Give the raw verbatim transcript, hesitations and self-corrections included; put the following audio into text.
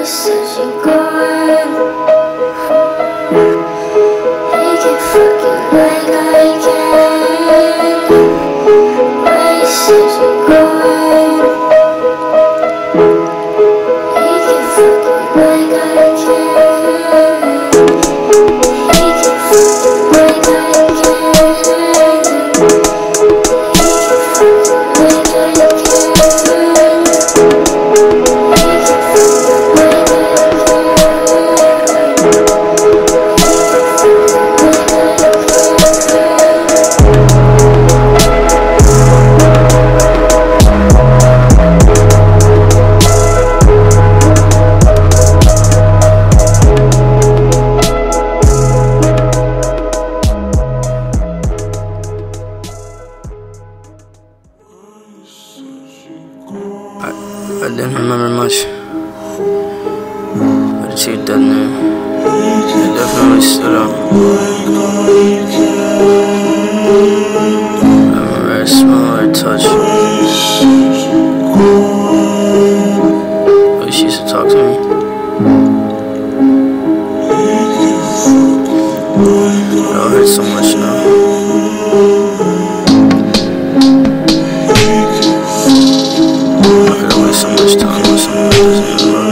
said you going. He can fuck you like I can. Why you said you going. He can fuck you like I can. He can fuck you like I can. He can fuck you like I I, I didn't remember much, but the chick doesn't know. It definitely stood out. I remember her smell, her touch. The way she used to talk to me. It all hurts so much now. So much time with someone that doesn't even love